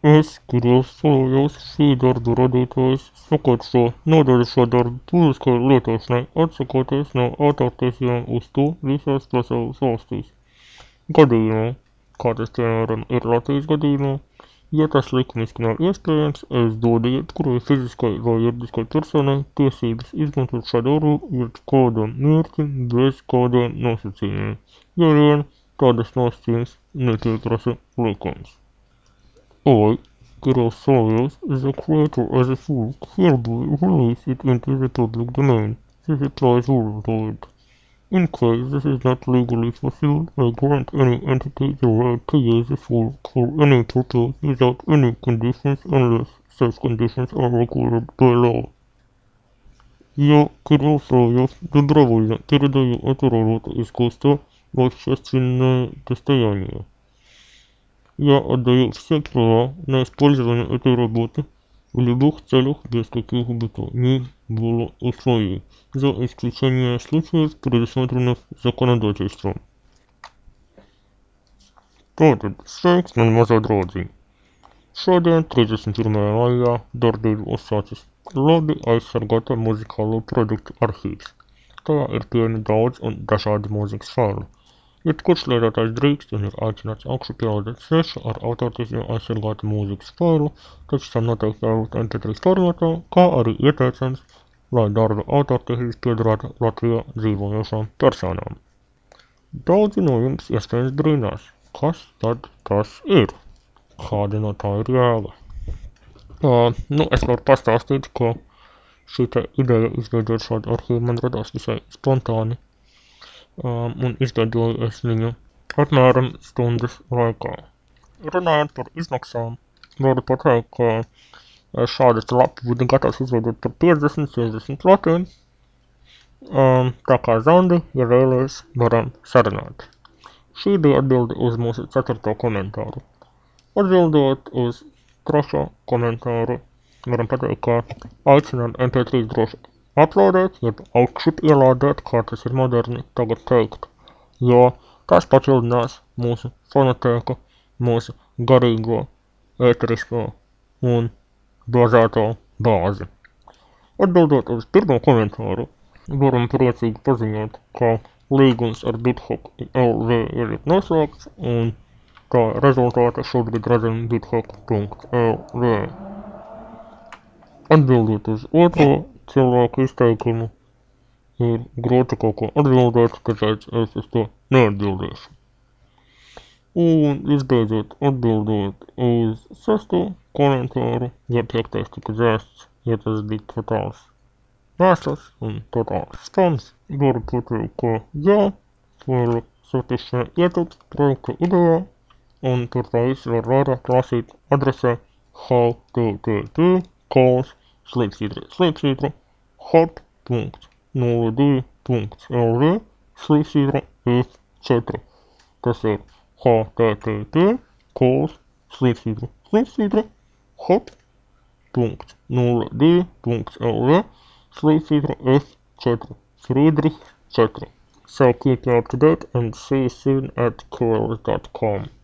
Es kirjastajus Sidardu radītājs sakārto nodaļšādu publiskai lietošanai, atsaucoties no autortiesībām uz to visās pasaules valstīs. Gadījumā, kā tas piemēram ir Latvijas gadījumā, ja tas likumiski nav iespējams, es dodu jebkurai fiziskai vai juridiskai personai tiesības izmantot šādu rīku jebkādam mērķim bez kādiem nosacījumiem, ja vien tādas nosacījumus nepieprasa likums. I, Kirjastajus, is a creator as a fool hereby release it into the public domain. This applies worldwide. In case this is not legally possible, I grant any entity the right to use the fool for any purpose without any conditions unless such conditions are required by law. Я, Кирилл Савьев, добровольно передаю эту работу искусства в общественное достояние. Я отдаю все права на использование этой работы в любых целях без каких бы то ни было условий, за исключением случаев, предусмотренных законодательством. Tātad sveiks, man mazā draudziņ. Šodien, 31. maijā, darbību uzsācis labi aizsargāta muzikālo produktu arhīvs. Tajā ir pieejami daudz un dažādi mūzikas faili. Jebkurš lietotājs drīkst un ir aicināts augšu pielādēt svešu ar autortiesībām aizsargātu mūzikas failu, taču tam noteikti jābūt MP3 formātā, kā arī ieteicams, lai darba autortiesības piederētu Latvijā dzīvojošām personām. Daudzi no jums iespējams brīnās, kas tad tas ir? Kāda no tā ir jēga? Es varu pastāstīt, ka šī ideja izveidot šādu arhīvu man radās visai spontāni. Un izveidoju es viņu apmēram stundas laikā. Runājot par izmaksām, varu pateikt, ka šādas lapu būtu gatavs izveidot par 50-60 latiem. Tā kā Zandi, ja vēlies, varam sarunāt. Šī bija atbilde uz mūsu 4. komentāru. Atbildot uz 3. komentāru, varam pateikt, ka aicināt MP3 droši uploadēt, jeb augšup ielādēt, kā tas ir moderni tagad teikt, jo tas papildinās mūsu fonotēku, mūsu garīgo, ēterisko un bāzēto bāzi. Atbildot uz 1. komentāru, varam priecīgi paziņot, ka līgums ar BitHop LV ir noslēgts, un tā rezultāta šobrīd redzam bithop.lv. Atbildot uz 2. cilvēku izteikumu, ir grūti kaut ko atbildēt, tāpēc es uz to neatbildēšu. Un visbeidzot, atbildot uz 6. komentāru, ja 5. tika dzēsts, ja tas bija totāls mēsls un totāls spams, varu pateikt, ka jā, varu satikšanai ietilpst projekta idejā, un tur tā viss var vairāk lasīt adresē http://hot.02.lv/f4. Tas ir http://hot.02.lv/f4. Friedrich 4. So keep me up to date and see you soon at cool.com.